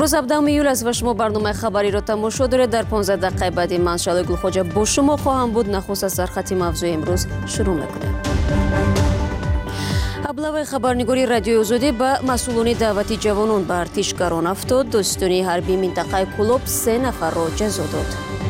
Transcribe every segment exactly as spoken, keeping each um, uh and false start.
امروز هفدهم ایول است و شما برنامه خبری را تماشا دارید. در پانزده دقیقه بعدی من شعله گلخواجه با شما خواهم بود. نخست از سرخط موضوع امروز شروع میکنیم. ابلاغ خبرنگاری رادیوی آزادی به مسئولان دعوتی جوانان به ارتشگران افتاد. دوستانی حربی منطقه کلوب سه نفر را جزا داد.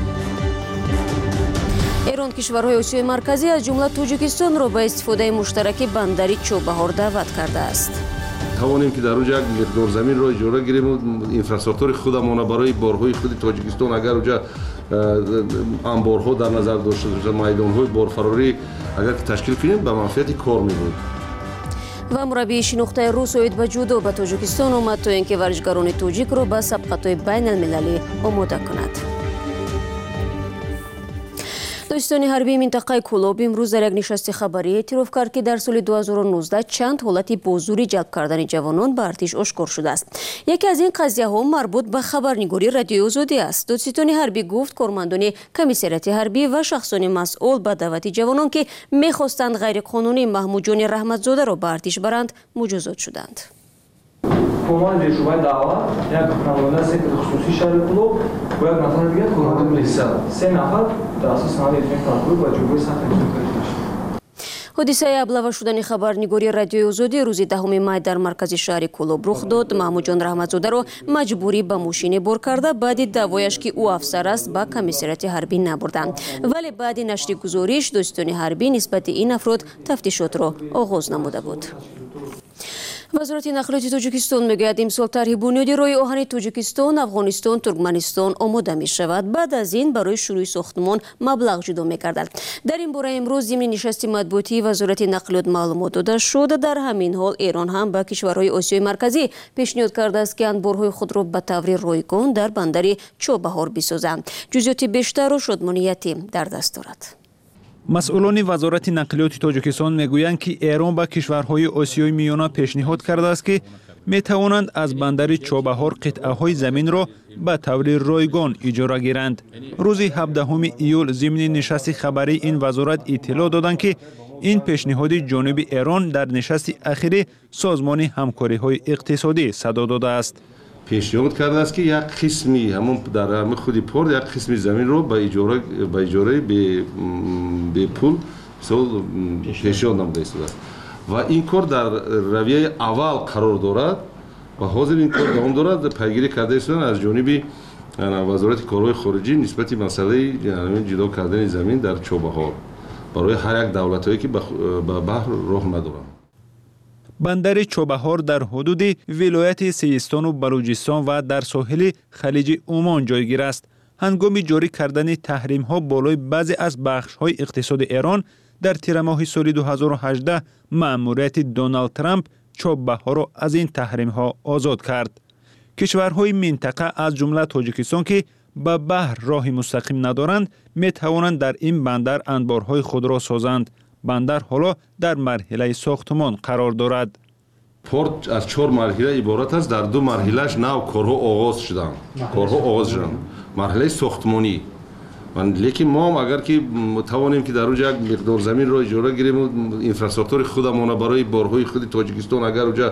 ایران کشورهای آسیای مرکزی از جمله تاجیکستان را به استفاده مشترک بندر چوبهار دعوت کرده است. توانیم که در اونجا یک مقدار زمین را اجاره گیریم و اینفراستراکچور خودمان برای بارهای خود تاجیکستان اگر اونجا انبارها در نظر داشته باشه، میدانهای بارفراری اگر تشکیل کنیم به منفعت کار میبود. و مربی شناخته روس اوید به جودو به تاجیکستان آمد تا اینکه ورزشکاران تاجیک را به سبقت‌های بین المللی آماده کند. دوستانی حربی منطقه کلوب امروز در یک نشست خبری اعتراف کرد که در سال دو هزار و نوزده چند حالت بازجویی جلب کردن جوانان به ارتش آشکار شده است. یکی از این قضیه ها مربوط به خبرنگاری رادیوی آزادی است. دادستان حربی گفت کارمندان کمیسریات حربی و شخصان مسئول به دعوت جوانان که میخواستند غیر قانونی محمود جان رحمتزاده را به ارتش برند مجازات شدند. عنوان دستشوی دعوت یک نماینده سکتر خصوصی شهر کلوب و یک نفر دیگر کارمند لیسه سه نفر در اساس نهاد اطمینان کارگروه و جوگوی سخت اجرایی حادثه ابلاغ شدن خبرنگاری رادیوی آزادی روز دهم مای در مرکز شهر کلوب رخ داد. محمود جان رحمتزاده را مجبوری به ماشین بار کرده بعد دعوایش که او افسر است به کمیسریات حربی نبردند، ولی بعد نشر گزارش دوستان حربی نسبت این افراد تفتیشات را آغاز نموده بود. وزارت نقلیات تاجیکستان میگوید امسال طرح بنیادی راه آهن تاجیکستان، افغانستان، ترکمنستان آماده می شود. بعد از این برای شروع ساختمان مبلغ جدا می‌گردد. در این باره امروز ضمن نشست مطبوعاتی وزارت نقلیات معلومات داده شد. در همین حال ایران هم به کشورهای آسیای مرکزی پیشنهاد کرده است که انبارهای خود را به طور رایگان در بندر چوبهار بسازند. جزئیات بیشتر و شادمانیتی در دست دارد. مسئولان وزارت نقلیات تاجیکستان میگویند که ایران به کشورهای آسیای میانه پیشنهاد کرده است که میتوانند از بندر چوبهار قطعه‌های زمین را به طور رایگان اجاره گیرند. روز هفدهم ایول ضمن نشست خبری این وزارت اطلاع دادند که این پیشنهاد جانب ایران در نشست اخیر سازمان همکاری‌های اقتصادی صدا داده است. پیشنهاد کرده است که یک قسمی همون در همه خودی پورت یک قسمی زمین رو به اجاره به اجاره به به پول سال پیشنهاد نموده است و این کار در رویه اول قرار دارد و حاضر این کار دوام دارد. پیگیری کرده است از جانب وزارت کارهای خارجی نسبت مسئله جدا کردن زمین در چوبهار برای هر یک دولتایی که به بحر راه ندارند. بندر چوبهار در حدود ولایت سیستان و بلوچستان و در ساحل خلیج عمان جایگیر است. هنگام جاری کردن تحریم ها بالای بعضی از بخش های اقتصاد ایران در تیر ماه سال دو هزار و هجده مأموریت دونالد ترامپ چوبهار را از این تحریم ها آزاد کرد. کشورهای منطقه از جمله تاجیکستان که به بحر راه مستقیم ندارند می توانند در این بندر انبارهای خود را سازند. بندر حالا در مرحله ساختمان قرار دارد. پورت از چهار مرحله عبارت است. در دو مرحلهش نو کارها آغاز شدند. کارها آغاز شدند. مرحله ساختمانی. لیکن ما هم اگر که توانیم که در اونجا یک مقدار زمین را اجاره گیریم و اینفراستراکچور خودمان برای بارهای خود تاجیکستان اگر اونجا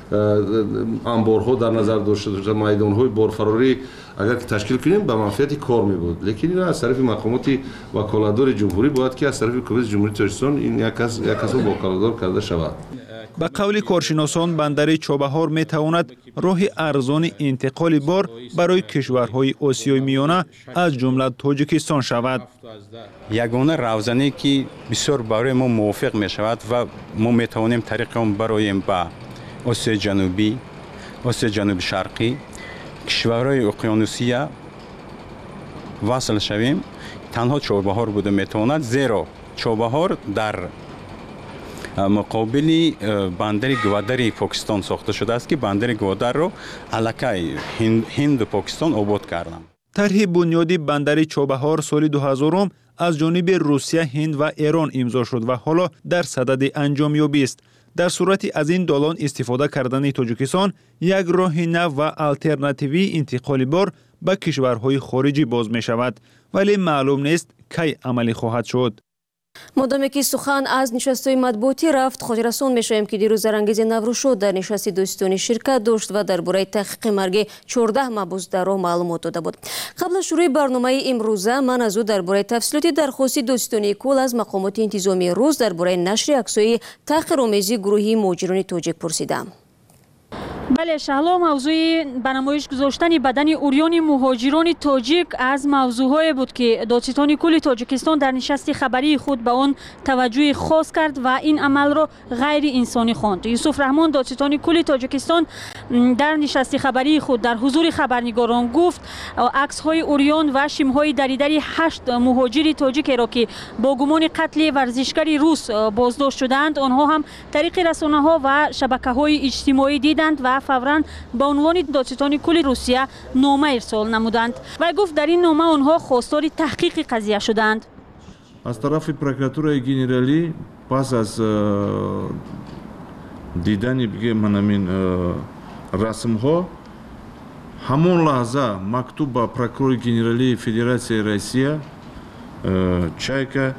انبارها در نظر داشته باشه، میدانهای بارفراری اگر که تشکیل کنیم به منفعت کار میبود. لیکن این از طرف مقامات وکالتدار جمهوری باید که از طرف کمیته جمهوری تاجیکستان این یک از یک از وکالتدار کرده شود. به قول کارشناسان بندر چوبهار می تواند راه ارزان انتقال بار برای کشورهای آسیای میانه از جمله تاجیکستان شود. یگانه روزنی که بسیار برای ما موافق می شود و ما می توانیم طریق آن برایم به آسیای جنوبی، آسیای جنوب شرقی، کشورهای اقیانوسی وصل شویم. تنها چوبهار بوده می تواند، زیرا چوبهار در مقابل بندر گوادر پاکستان ساخته شده است که بندر گوادر رو علاقه هند و پاکستان آباد کردند. طرح بنیادی بندر چوبهار سال دو هزار از جانب روسیه، هند و ایران امضا شد و حالا در صدد انجامیابی است. در صورت از این دالان استفاده کردن تاجیکستان یک راه نو و آلترناتیوی انتقال بار به کشورهای خارجی باز می شود، ولی معلوم نیست کی عملی خواهد شد. مادامی که سخن از نشست‌های مطبوعاتی رفت، خاطررسان می‌شویم که دیروز زرانگیز نوروشود در نشست دوستانه شرکت داشت و درباره تحقیق مرگ چهارده محبوس درو معلومات داده بود. قبل از شروع برنامه امروزه من از او درباره تفصیلات درخواست دوستانه کل از مقامات انتظامی روز درباره نشر عکس‌های تحقیرآمیز گروهی مهاجران تاجیک پرسیدم. بله شهلا، موضوع به نمایش گذاشتن بدن اوریان مهاجران تاجیک از موضوعهای بود که دادستان کل تاجیکستان در نشست خبری خود به آن توجه خاص کرد و این عمل را غیر انسانی خواند. یوسف رحمان دادستان کل تاجیکستان در نشست خبری خود در حضور خبرنگاران گفت عکس های اوریان و شیم های دریدری هشت مهاجر تاجیک را که با گمان قتل ورزشکار روس بازداشت شدند آنها هم طریق رسانه ها و شبکه های اجتماعی دیدند و فوراً با عنوان دادستان کل روسیه نامه ارسال نمودند و گفت در این نامه آنها خواستار تحقیق قضیه شدند. از طرف پروکراتورای گنرالی پس از دیدن بگه من همین رسم ها همون لحظه مکتوب با پروکرور گنرالی فدراسیای روسیه چایکا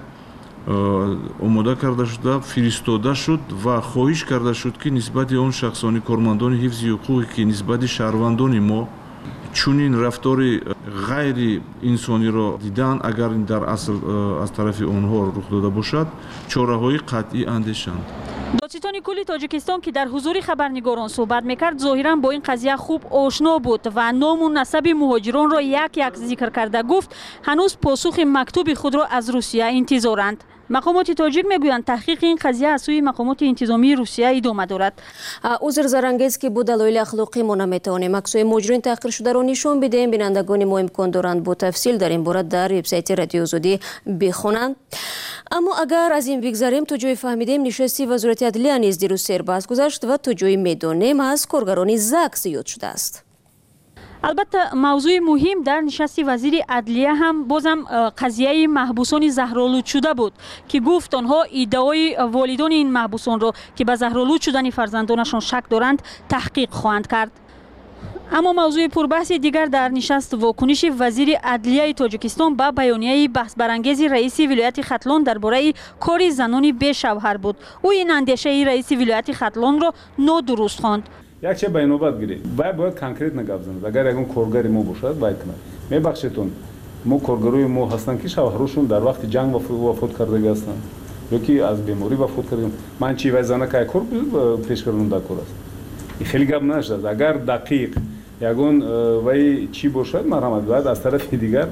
آماده کرده شد، فرستاده شد و خواهش کرده شد که نسبت اون شخصانی کارمندان حفظ حقوقی که نسبت شهروندان ما چنین رفتار غیر انسانی را دیدن اگر در اصل از طرف آنها رخ داده باشد چاره‌های قطعی اندیشند. دادستان کل تاجیکستان که در حضور خبرنگاران صحبت میکرد ظاهرا با این قضیه خوب آشنا بود و نام و نسب مهاجران را یک یک ذکر کرده. گفت هنوز پاسخ مکتوب خود را از روسیه انتظارند. مقامات تاجیک میگویند تحقیق این قضیه از سوی مقامات انتظامی روسیه ادامه دارد. عذر زرانگیز که بود دلایل اخلاقی ما نمیتوانیم عکس‌های مهاجرین تحقیر شده را نشان بدهیم. بینندگان ما امکان دارند با تفصیل در این باره در وبسایت رادیو آزادی بخوانند. اما اگر از این بگذریم تا جای فهمیدیم نشستی وزارت عدلیه نیز دیروز سرباز گذشت و تا جای میدانیم از کارگران زک زیاد شده است. البته موضوع مهم در نشست وزیر عدلیه هم بازم قضیه محبوسان زهرآلود شده بود که گفت آنها ادعای والدان این محبوسان را که به زهرآلود شدن فرزندانشان شک دارند تحقیق خواهند کرد. اما موضوع پربحث دیگر در نشست واکنش وزیر عدلیه تاجیکستان به بیانیه بحث برانگیز رئیس ولایت ختلان درباره کار زنان بی شوهر بود. او این اندیشه رئیس ولایت ختلان را نادرست خواند. یک چه به نوبت گیری باید باید کانکریت نگاه بزنید. اگر اون کارگر ما باشد باید کنه میبخشیتون ما کارگروی ما هستن که شوهرشون در وقت جنگ وفات کرده هستند یا که از بیماری وفات کردن. من چی وزنه که کار پیش کردن در کار است. این خیلی گپ نشد. اگر دقیق یگون وای چی باشد مرحمت باید از طرف دیگر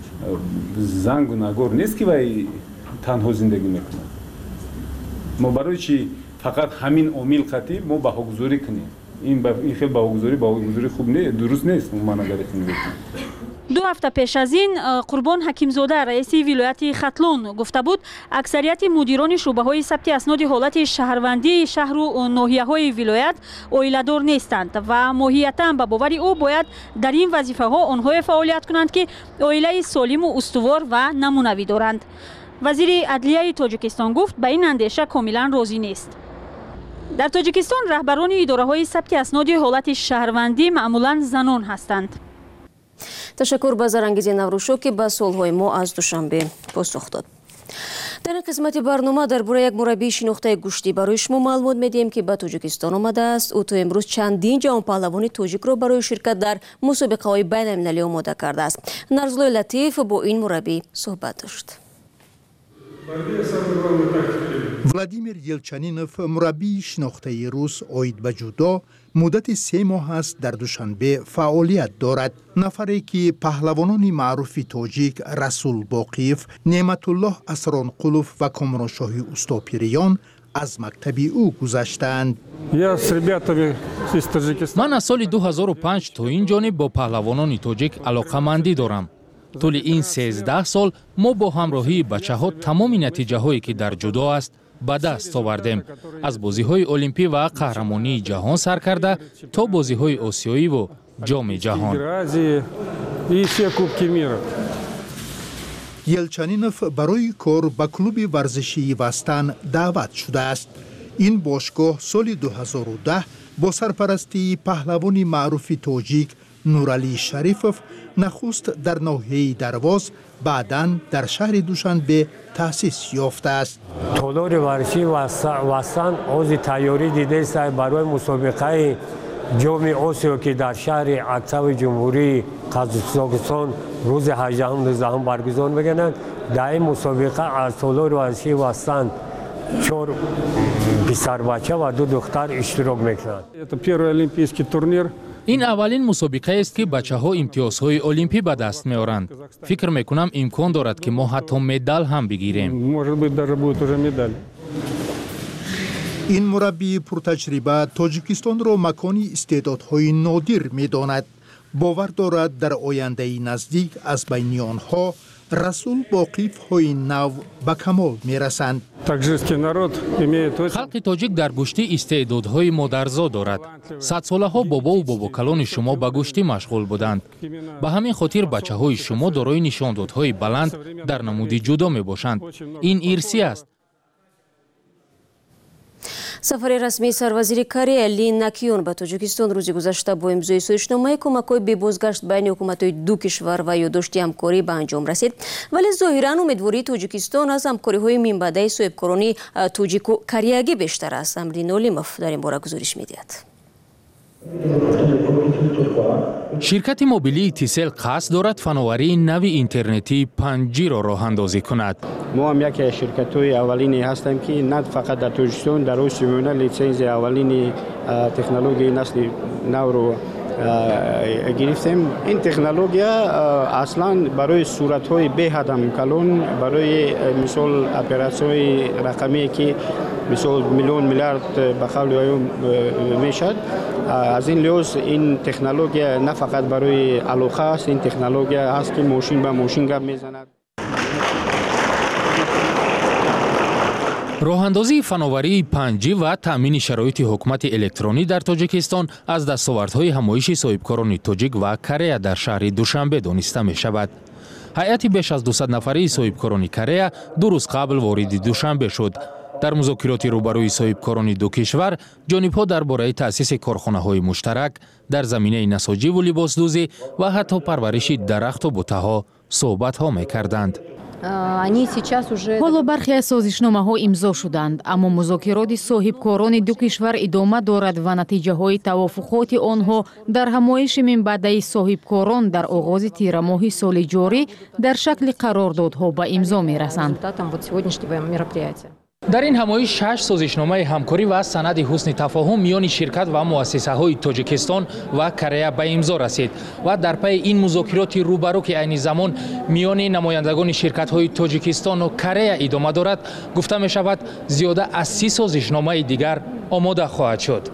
زنگ و نگار نیست که وای تنها زندگی میکنه. ما برای چی فقط همین عامل قطعی ما بهاگذاری کنیم. این این خیلی بهاگذاری بهاگذاری خوب نه، درست نیست. من اگر بگم دو هفته پیش از این قربان حکیمزاده رئیس ولایت ختلان گفته بود اکثریت مدیران شعبه های ثبت اسناد حالت شهروندی شهر و ناحیه های ولایت عائله‌دار نیستند و ماهیتاً به باور او باید در این وظیفه ها آنها فعالیت کنند که عائله سالم و استوار و نمونوی دارند. وزیر عدلیه تاجیکستان گفت به این اندیشه کاملا راضی نیست. در تاجیکستان رهبران اداره های ثبت اسناد حالت شهروندی معمولا زنان هستند. تشکر به زرانگیز نوروشو که به سوالهای ما از دوشنبه پاسخ داد. در این قسمت برنامه درباره یک مربی شناخته گوشتی برای شما معلومات میدیم که به تاجیکستان آمده است. او تا امروز چندین جام پهلوان تاجیک را برای شرکت در مسابقه های بین المللی آماده کرده است. نرزلوی لطیف با این مربی صحبت داشت. ولادیمیر یلچنینوف مربی شناخته روس اوید به جودو مدت سه ماه است در دوشنبه فعالیت دارد. نفری که پهلوانان معروف تاجیک رسول باقیف، نعمت الله اسرانقلوف و کامرانشاهی اوستاپیریان از مکتب او گذشتند. من از سال دو هزار و پنج تا این جانب با پهلوانان تاجیک علاقه‌مندی دارم. طول این سیزده سال ما با همراهی بچه ها تمام نتیجه هایی که در جودو است به دست آوردیم. از بازی های المپی و قهرمانی جهان سر کرده تا بازی های آسیایی و جام جهان. یلچنینوف برای کار به کلوب ورزشی وستن دعوت شده است. این باشگاه سال دو هزار و ده با سرپرستی پهلوان معروف تاجیک نورعلی شریفов نخست در ناحیه درواز بعداً در شهر دوشنبه تأسیس یافته است. تالار ورزشی وستان عضو تیاری دیده است برای مسابقه جام آسیا که در شهر اکتاو جمهوری قزاقستان روز هجدهم نوزدهم برگزار می‌کنند. در این مسابقه از تالار ورزشی وستان چهار پسر بچه و دو دختر اشتراک میکنند. این اولین مسابقه است که بچه ها امتیازهای المپی به دست میارند. فکر میکنم امکان دارد که ما حتی مدال هم بگیریم. این مربی پرتجربه تاجیکستان را مکانی استعدادهای نادر میداند. باور دارد در آینده نزدیک از بین آنها رسول با قیف‌های نو به کمال میرسند. خلق تاجیک در گشتی استعدادهای مادرزا دارد. صد ساله ها بابا و بابا کلان شما به گشتی مشغول بودند. به همین خاطر بچه های شما دارای نشاندادهای بلند در نمودی جدا می باشند. این ارثی است. سفر رسمی سرвазири Корея Ли Накион ба Тоҷикистон рӯзи гузашта бо имзои соҳишномаи кӯмакҳои бебозгашт байни ҳукуматҳои ду кишвар ва ёддошти ҳамкорӣ ба анҷом расид. Вале зоҳиран умедвории Тоҷикистон аз ҳамкориҳои минбаъдаи соҳибкорони тоҷику кореягӣ бештар аст. Амрин Олимов дар ин бора гузориш медиҳад. ширкати мобилии Тисел қасд дорад фановарии нави интернетии панҷ ҷи ро роҳандозӣ кунад. мо ҳам яке аз ширкатҳои аввалине ҳастем ки на фақат дар Тоҷикистон дар осиё миёна литсензияи аввалини технологияи насли навро гирифтем. ин технология аслан барои суратҳои беҳад ҳам калон, барои мисол оператсияҳои рақамие ки мисол миллион миллиард ба қавли оён мешавад. аз ин лиҳоз ин технология на фақат барои алоқа аст, ин технология аст ки мошин ба мошин гап мезанад. роҳандозии фановарии панҷ ҷи ва таъмини шароити ҳукумати электронӣ дар Тоҷикистон аз дастовардҳои ҳамоиши соҳибкорони тоҷик ва Корея дар шаҳри Душанбе дониста мешавад. ҳайати беш аз дусад нафарии соҳибкорони Корея ду рӯз қабл вориди Душанбе шуд. дар музокироти рӯбарӯи соҳибкорони ду кишвар ҷонибҳо дар бораи таъсиси корхонаҳои муштарак дар заминаи насоҷиву либосдӯзӣ ва ҳатто парвариши дарахту бутаҳо суҳбатҳо мекарданд. ҳоло бархе аз созишномаҳо имзо шуданд, аммо музокироти соҳибкорони ду кишвар идома дорад ва натиҷаҳои тавофуқоти онҳо дар ҳамоиши минбаъдаи соҳибкорон дар оғози тирамоҳи соли ҷорӣ дар шакли қарордодҳо ба имзо мерасанд. дар ин ҳамоиш шаш созишномаи ҳамкорӣ ва санади ҳусни тафоҳум миёни ширкат ва муассисаҳои Тоҷикистон ва Корея ба имзо расид ва дар пайи ин музокироти рӯбарӯ ки айни замон миёни намояндагони ширкатҳои Тоҷикистону Корея идома дорад, гуфта мешавад зиёда аз си созишномаи дигар омода хоҳад шуд.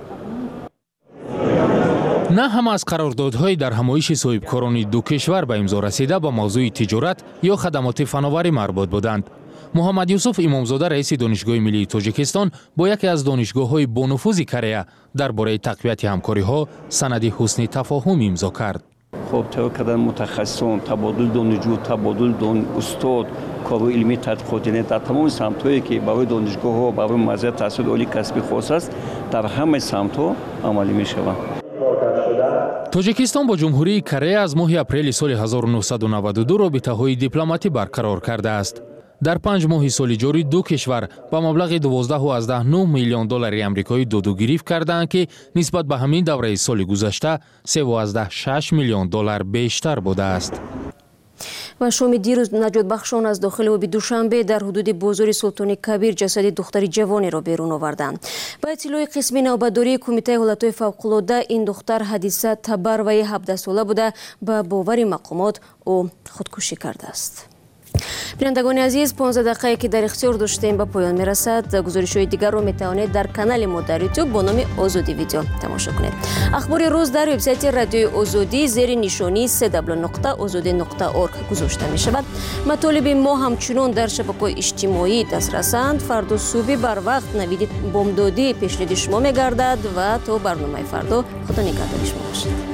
на ҳама аз қарордодҳои дар ҳамоиши соҳибкорони ду кишвар ба имзо расида ба мавзӯи тиҷорат ё хадамоти фановарӣ марбут буданд. муҳаммад Юсуф Имомзода раиси Донишгоҳи миллии Тоҷикистон бо яке аз донишгоҳҳои бонуфузи Корея дар бораи тақвияти ҳамкориҳо санади ҳусни тафоҳум имзо кард. خب توی کردن متخصصان، تبادل دانشجو، تبادل دان استاد، کارهای علمی تحقیقاتی در تمام سمت‌هایی که برای دانشگاه‌ها و برای مزایای تحصیل عالی کسبی خاص است، در همه سمت‌ها عملی می‌شود. توجیکستان با جمهوری کره از ماه اپریل سال هزار و نهصد و نود و دو رابطه‌های دیپلماتی برقرار کرده است. در پنج ماه سال جاری دو کشور با مبلغ دوازده و از ده نه میلیون دلار آمریکایی دو گرفت کردند که نسبت به همین دوره سال گذشته سه و از ده شش میلیون دلار بیشتر بوده است. و شام دیروز نجات بخشان از داخل آب دوشنبه در حدود بازار سلطان کبیر جسد دختر جوانی را بیرون آوردند. با اطلاع قسم نوبتداری کمیته حالتهای فوق‌العاده این دختر حادثه تبر و هفده ساله بوده، با باور مقامات او خودکشی کرده است. بینندگان عزیز، پانزده دقیقه که در اختیار داشتیم به پایان میرسد. گزارش‌های دیگر رو میتوانید در کانال ما در یوتیوب با نام آزادی ویدیو تماشا کنید. اخبار روز در وبسایت رادیوی آزادی زیر نشانی سه دبل نقطه آزادی نقطه اورگ گذاشته می شود. مطالب ما همچنان در شبکه‌های اجتماعی دسترسند. فردا صبح بر وقت نوید بامدادی پیشنهاد شما میگردد و تا برنامه فردا خدا نگهدار شما باشید.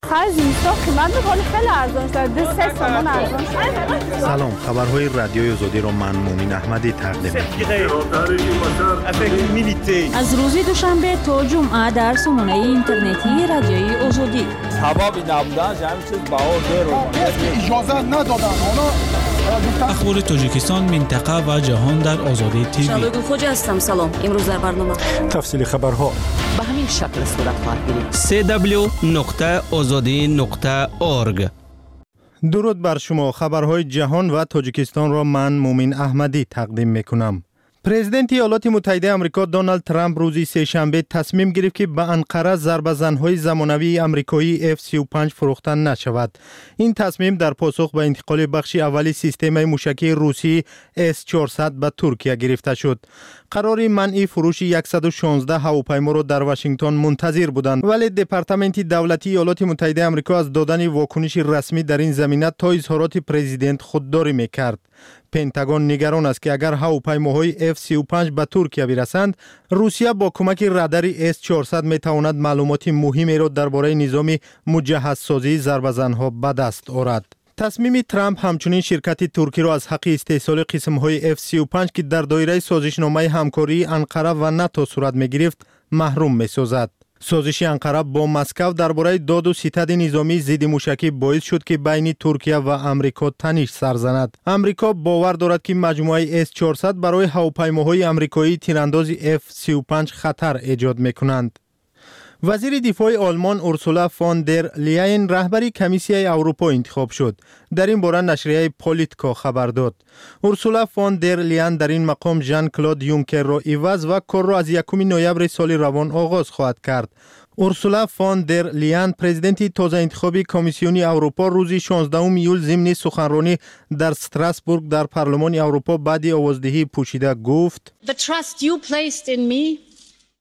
قرض زمستان قیمت ولی خیلی ارزان شده. دو سه تومان ارزان شده. سلام، خبرهای رادیوی آزادی را من مومن احمدی تقدیم می‌کنم. از روز دوشنبه تا جمعه در سامانه اینترنتی رادیوی آزادی. حبابی نبودن همین چیز بها زیر اجازه ندادن. اخبار تاجیکستان، منطقه و جهان در آزادی تیوی. شادو خوجا هستم. سلام. امروز در برنامه تفصیل خبرها به همین شکل صورت خواهد گرفت. سی دبلیو نقطه آزادی نقطه اورگ. درود بر شما. خبرهای جهان و تاجیکستان را من مومن احمدی تقدیم میکنم. پرزیدنت ایالات متحده آمریکا دونالد ترامپ روز سه‌شنبه تصمیم گرفت که به انقره ضربه‌زن‌های زمانوی آمریکایی اف سی و پنج فروخته نشود. این تصمیم در پاسخ به انتقال بخش اولی سیستم موشکی روسی اس چهارصد به ترکیه گرفته شد. قرار منع فروش صد و شانزده هواپیما را در واشنگتن منتظر بودند، ولی دپارتمنت دولتی ایالات متحده آمریکا از دادن واکنش رسمی در این زمینه تا اظهارات پرزیدنت خودداری می‌کرد. پنتاگون نگران است که اگر هواپیماهای اف سی و پنج به ترکیه برسند، روسیه با کمک رادار اس چهارصد میتواند معلومات مهمی را درباره نظام مجهزسازی ضربه‌زن‌ها به دست آورد. تصمیم ترامپ همچنین شرکت ترکی را از حق استحصال قسم‌های اف سی و پنج که در دایره سازشنامه همکاری انقره و ناتو صورت می‌گرفت محروم می‌سازد. سازش انقره با مسکو درباره داد و ستد نظامی ضد موشکی باعث شد که بین ترکیه و امریکا تنش سر زند. امریکا باور دارد که مجموعه اس چهارصد برای هواپیماهای امریکایی تیرانداز اف سی و پنج خطر ایجاد می‌کنند. وزیر دفاع آلمان اورسولا فون در لیین رهبری کمیسیون اروپا انتخاب شد. در این باره نشریه پولیتیکو خبر داد. اورسولا فون در لیین در این مقام ژان کلود یونکر را عوض و کار را از یکم نوامبر سال روان آغاز خواهد کرد. اورسولا فون در لیین پرزیدنت تازه انتخابی کمیسیون اروپا روز شانزدهم ایول ضمن سخنرانی در استراسبورگ در پارلمان اروپا بعد آوازدهی پوشیده گفت: The trust you placed in me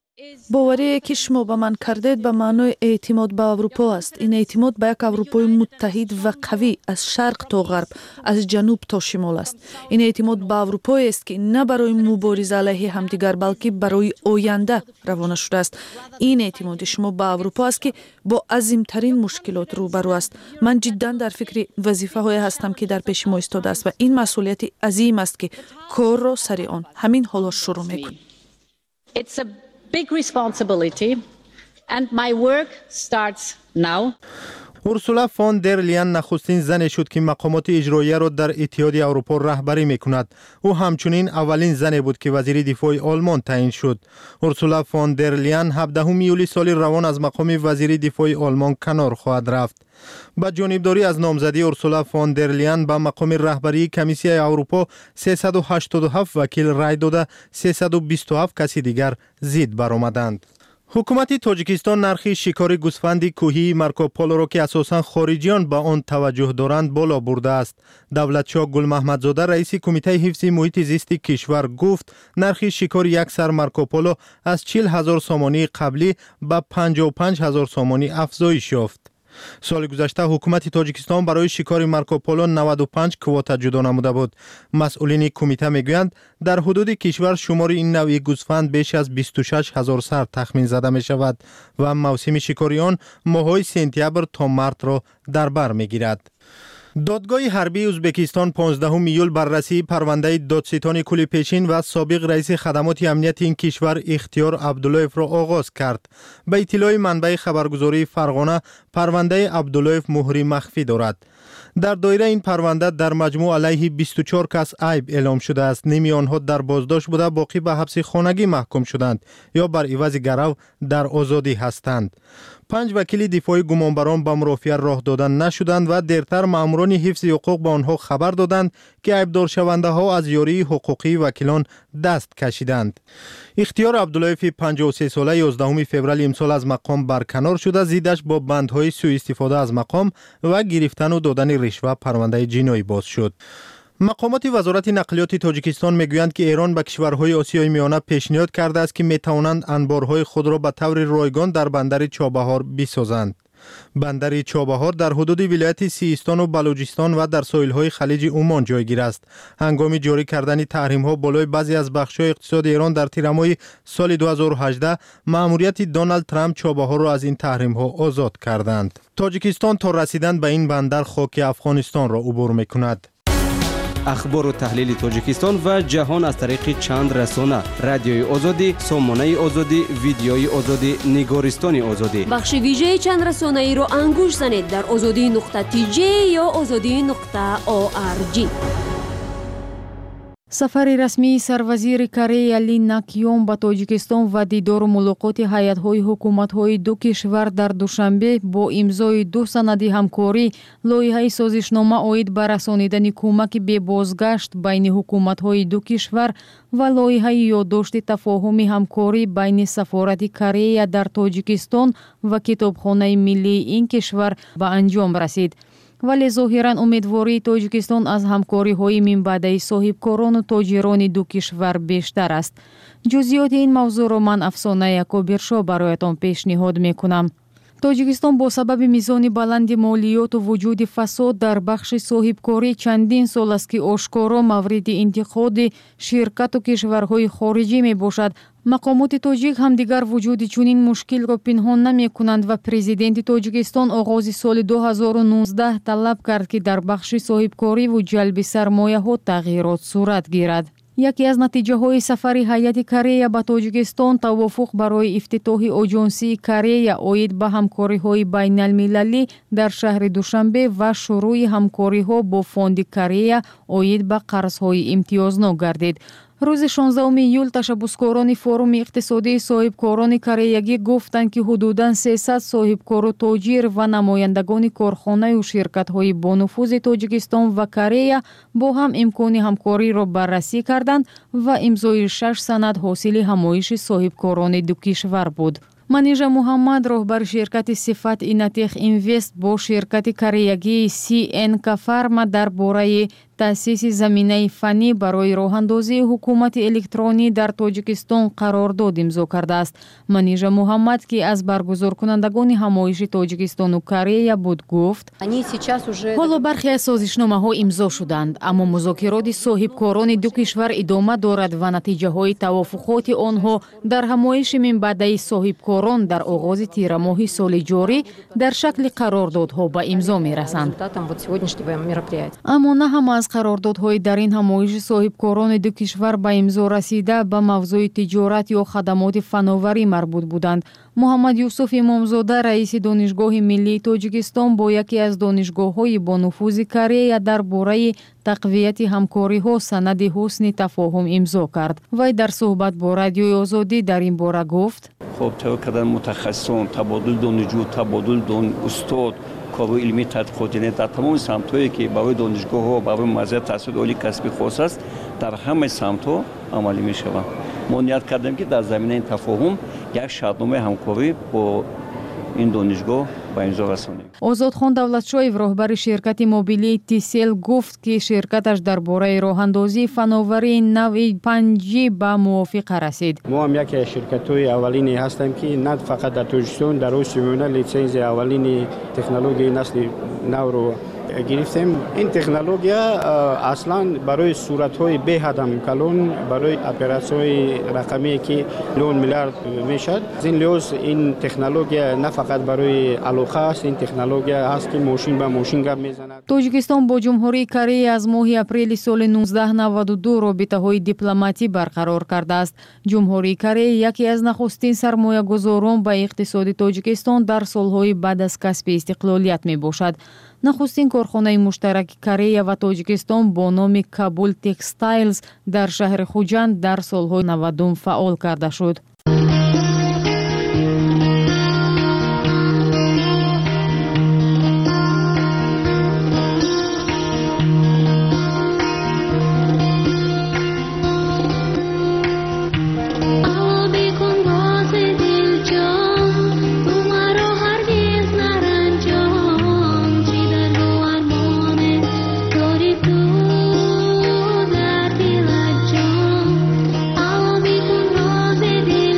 باوری که شما به من کردید به معنای اعتماد به اروپا است. این اعتماد به یک اروپای متحد و قوی از شرق تا غرب، از جنوب تا شمال است. این اعتماد به اروپایی است که نه برای مبارزه علیه همدیگر بلکه برای آینده روانه شده است. این اعتماد شما به اروپا است که با عظیمترین مشکلات روبرو است. من جدا در فکر وظیفه های هستم که در پیش ما ایستاده است و این مسئولیت عظیم است که کار را سر آن همین حالا شروع می‌کنیم. It's a big responsibility and my work starts now. اورسولا فون در لیین نخستین زنی شد که مقامات اجراییه را در اتحاد اروپا رهبری میکند. او همچنین اولین زنی بود که وزیر دفاع آلمان تعیین شد. اورسولا فون در لیین هفدهم ایول سال روان از مقام وزیر دفاع آلمان کنار خواهد رفت. با جانبداری از نامزدی اورسولا فون در لیین به مقام رهبری کمیسیون اروپا سیصد و هشتاد و هفت وکیل رای داده، سیصد و بیست و هفت کسی دیگر ضد برآمدند. حکومت تاجیکستان نرخ شکار گوسفند کوهی مارکوپولو را که اساساً خارجیان به آن توجه دارند بالا برده است. دولتشاه گل محمدزاده رئیس کمیته حفظ محیط زیست کشور گفت نرخ شکار یک سر مارکوپولو از چهل هزار سامانی قبلی به پنجاه و پنج هزار سامانی افزایش یافت. سال گذشته حکومت تاجیکستان برای شکار مارکوپولو نود و پنج کواتا جدا نموده بود. مسئولین کمیته میگویند در حدود کشور شمار این نوع گوسفند بیش از بیست و شش هزار سر تخمین زده می شود و موسم شکاری آن ماه‌های سپتامبر تا مارت را در بر میگیرد. دادگاه حربی ازبکستان پانزدهم ایول بررسی پرونده دادستان کولی پیشین و سابق رئیس خدمات امنیت این کشور اختیار عبداللهیف را آغاز کرد. به اطلاع منبع خبرگزاری فرغانه پرونده عبداللهیف مهری مخفی دارد. در دایره این پرونده در مجموع علیه بیست و چهار کس عیب اعلام شده است. نیمی آنها در بازداشت بوده، باقی به حبس خانگی محکوم شدند یا بر عوض گرو در آزادی هستند. پنج وکیل دفاعی گمانبران به مرافعه راه دادن نشدند و دیرتر ماموران حفظ حقوق به آنها خبر دادند که عیبدار شونده ها از یاری حقوقی وکیلان دست کشیدند. اختیار عبداللهیف پنجاه و سه ساله یازدهم فوریه امسال از مقام برکنار شده، زیدش با بندهای سوء استفاده از مقام و گرفتن و دادن رشوه پرونده جنایی باز شد. مقامات وزارت نقلیات تاجیکستان میگویند که ایران به کشورهای آسیای میانه پیشنهاد کرده است که میتوانند انبارهای خود را به طور رایگان در بندر چابهار بسازند. بندر چابهار در حدود ولایت سیستان و بلوچستان و در ساحل‌های خلیج عمان جایگیر است. هنگام جاری کردن تحریم‌ها بالای بعضی از بخش‌های اقتصاد ایران در تیرماه سال دو هزار و هجده مأموریت دونالد ترامپ چابهار را از این تحریم‌ها آزاد کردند. تاجیکستان تا رسیدن به این بندر خاک افغانستان را عبور می‌کند. اخبار و تحلیل تاجیکستان و جهان از طریق چند رسانه: رادیوی آزادی، سامانه آزادی، ویدیوی آزادی، نگارستان آزادی. بخش ویژه چند رسانه ای را انگوش زنید در آزادی نقطه تی جی یا آزادی نقطه او آر جی. سفر رسمی سروزیر کره لی ناکیون به تاجیکستان و دیدار و ملاقات هیئت‌های حکومت‌های دو کشور در دوشنبه با امضای دو سند همکاری، لایحه سازشنامه عاید به رسانیدن کمک به بازگشت بین حکومت‌های دو کشور و لایحه یادداشت تفاهم همکاری بین سفارت کره در تاجیکستان و کتابخانه ملی این کشور به انجام رسید. ولی ظاهراً امیدواری تاجیکستان از همکاری‌های منبعدی صاحبکاران و تاجران دو کشور بیشتر است. جزئیات این موضوع را من افسانه یکابرشا برایتان پیشنهاد می‌کنم. تاجیکستان با سبب میزان بلند مالیات و وجود فساد در بخش صاحبکاری چندین سال است که آشکارا مورد انتقاد شرکت و کشورهای خارجی می باشد. مقامات تاجیک هم دیگر وجود چنین مشکل را پنهان نمی کنند و پرزیدنت تاجیکستان آغاز سال دو هزار و نوزده طلب کرد که در بخش صاحبکاری و جلب سرمایه ها تغییرات صورت گیرد. یکی از نتیجه های سفر هیئت کره به تاجیکستان توافق برای افتتاح آژانسی کره عاید به همکاری های بین المللی در شهر دوشنبه و شروع همکاری ها با فوند کره عاید به قرض های امتیازنامه گردید. روز شانزدهم ایول تشبسکاران فورم اقتصادی صاحبکاران کره‌ای گفتند که حدوداً سیصد صاحبکار و تاجر و نمایندگان کارخانه و شرکت‌های با نفوذ تاجیکستان و کره با هم امکان همکاری را بررسی کردند و امضای شش سند حاصل همایش صاحبکاران دو کشور بود. منیژه محمد راهبر شرکت صفت اینتیخ اینوست با شرکت کره‌ای سی ان کفارما درباره تأسیس زمینه فنی برای راهاندازی حکومت الکترونی در تاجیکستان قرارداد امضا کرده است. منیژه محمد که از برگزار کنندگان همایش تاجیکستان و کره بود گفت: حالا برخی از سازشنامه ها امضا شدند، اما مذاکرات صاحبکاران دو کشور ادامه دارد و نتیجه های توافقات آنها در همایش منبعدی صاحبکاران در آغاز تیر ماه سال جاری در شکل قراردادها به امضا می رسند. اما نه هم از قراردادهای در این همایش صاحبکاران دو کشور به امضا رسیده به موضوع تجارت یا خدمات فناوری مربوط بودند. محمد یوسف امامزاده رئیس دانشگاه ملی تاجیکستان با یکی از دانشگاه‌های با نفوذ کره درباره تقویت همکاری‌ها سند حسن تفاهم امضا کرد. وی در صحبت با رادیوی آزادی در این باره گفت: خب تو کردن متخصصان، تبادل دانشجو، تبادل دان استاد، کار علمی تحقیقاتی در تمام سمت‌هایی که برای دانشگاه‌ها برای مزیت تحصیل عالی کسبی خاص است در همه سمت‌ها عملی می‌شود. ما نیت کردیم که در زمینه این تفاهم یک شرطنامه همکاری با این دانشگاه به امضا رسانیم. آزادخان دولتشاهیو راهبر شرکت موبیلی تیسل گفت که شرکتش درباره راهاندازی فناوری نوع پنج جی به موافقه رسید. ما هم یک شرکت‌های اولینی هستیم که نه فقط در تاجیکستان در روز میمونه لیسنس اولین تکنولوژی نسل نو رو گرفتیم. این تکنولوژی اصلا برای صورت‌های به هدم کلون برای اپراسیون‌های رقمی که نود میلیارد میشد. این لحاظ این تکنولوژی نه فقط برای علاقه است، این تکنولوژی هست که ماشین به ماشین گپ میزند. تاجیکستان با جمهوری کره از ماه اپریل سال نوزده نود و دو رابطه‌های دیپلماتی برقرار کرده است. جمهوری کره یکی از نخستین سرمایه‌گذاران به اقتصاد تاجیکستان در سال‌های بعد از کسب استقلالیت میباشد. نخستین کارخانه مشترک کره و تاجیکستان با نام کابل تکستایلز در شهر خوجند در سال‌های نود فعال کرده شد. دل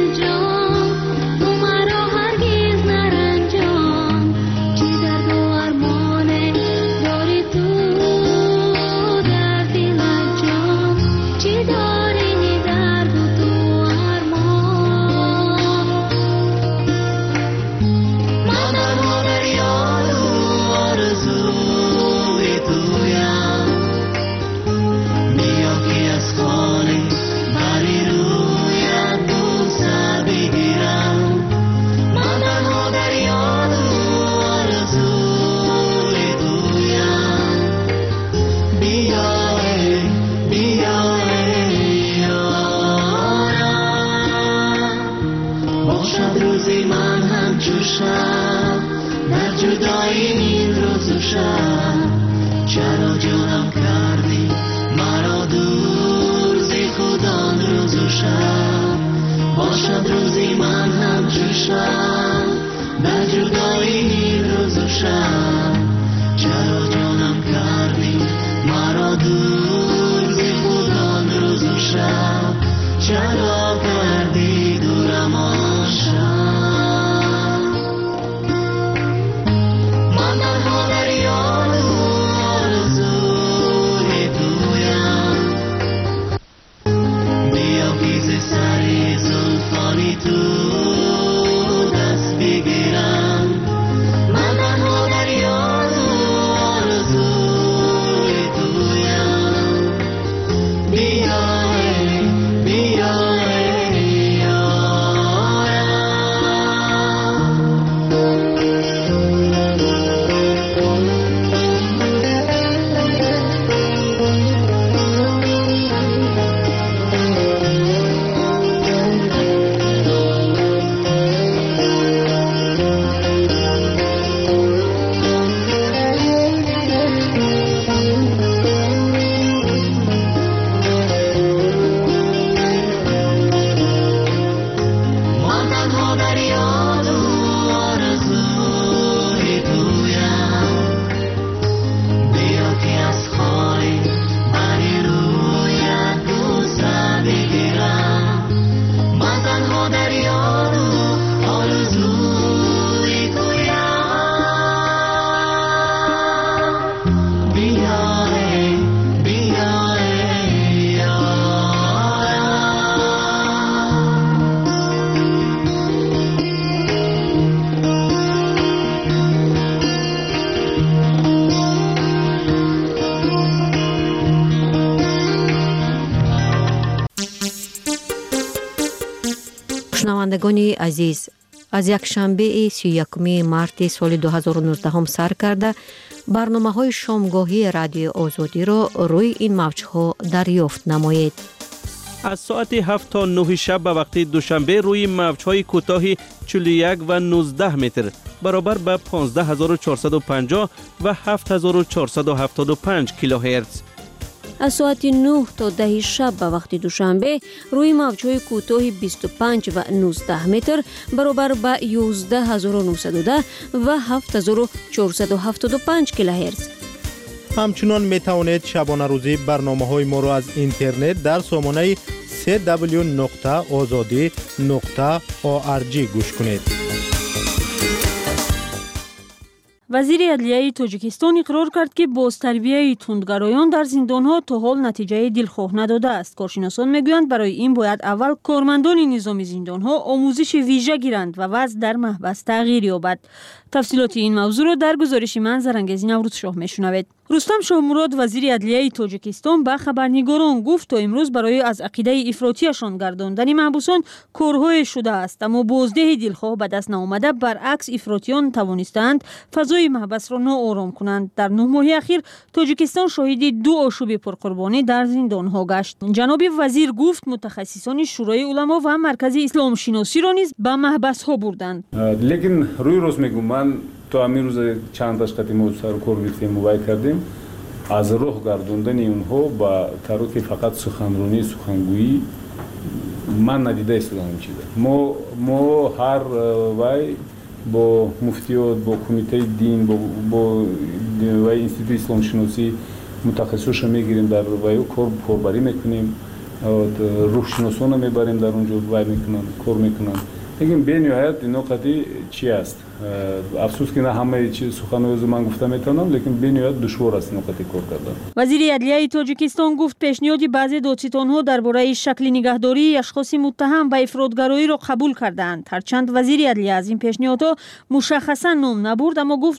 شب در جدایی این روز و شب چرا جانم کردی مرا دور زی خودان روز و شب باشد روزی من همچون شب در جدایی این روز و شب چرا جانم کردی مرا دور زی خودان روز و شب چرا کردی دورم آن شب من تنها در یاد و آرزوی تویم بیا پیز سری زلفانی تو دست بگیرم من تنها در یاد و آرزوی تویم بیا بیا шунавандагони азиз, аз якшанбеи سی و یکم марти соли ду ҳазору нуздаҳ сар карда барномаҳои шомгоҳии радиои озодиро рӯи ин мавҷҳо дарёфт намоед. از ساعت هفت تا نه شب به وقت دوشنبه روی موج‌های کوتاه چهل و یک و نوزده متر برابر به پانزده هزار و چهارصد و پنجاه و هفت هزار و چهارصد و هفتاد و پنج کیلوهرتز. از ساعت نه تا ده شب به وقت دوشنبه روی موج‌های کوتاه بیست و پنج و نوزده متر برابر به یازده هزار و نهصد و ده و هفت هزار و چهارصد و هفتاد و پنج کیلوهرتز. همچنان می توانید شبانه روزی برنامه‌های ما را از اینترنت در سامانه سی دبلیو نقطه آزادی نقطه او آر جی گوش کنید. وزیر عدلیه تاجیکستان اقرار کرد که بازتربیه توندگرایان در زندان‌ها تا حال نتیجه دلخواه نداده است. کارشناسان میگویند برای این باید اول کارمندان نظام زندان‌ها آموزش ویژه گیرند و وضع در محبس تغییر یابد. تفصیلات این موضوع را در گزارش من زرنگزی نوروز شاه میشنوید. رستم شاه مراد وزیر عدلیه تاجیکستان به خبرنگاران گفت تا امروز برای از عقیده افراطیشان گرداندن محبوسان کارهای شده است، اما بازده دلخواه به دست نآمده. برعکس افراطیان توانستند فضای محبس را ناآرام کنند. در نه ماه اخیر تاجیکستان شاهد دو آشوب پرقربانی در زندانها گشت. جناب وزیر گفت متخصصان شورای علما و مرکز اسلام شناسی را نیز به محبس ها بردند. لیکن روی روز میگم من تو همین روز چند تشکیلاتی ما سر کار گرفتیم و باید کردیم از راه گردوندن اونها با تروک فقط سخنرانی سخنگویی من ندیده استودم چیزه. ما ما هر وای با مفتیات با کمیته دین با با وای انستیتوی اسلام شناسی متخصصش میگیریم در وای کار کاربری میکنیم روح شناسان میبریم در اونجا وای میکنن کار میکنن. لیکن به نهایت این نکته چی است؟ افسوس که نه همه چیز سخنرانی من گفتم میتونم، لیکن به نهایت دشوار است نکته کار کردن. وزیر عدلیه تاجیکستان گفت پیشنهاد بعضی دادستان‌ها درباره شکل نگهداری اشخاص متهم به افراطگرایی را قبول کردند. هرچند وزیر عدلیه از این پیشنهادها مشخصا نام نبرد، اما گفت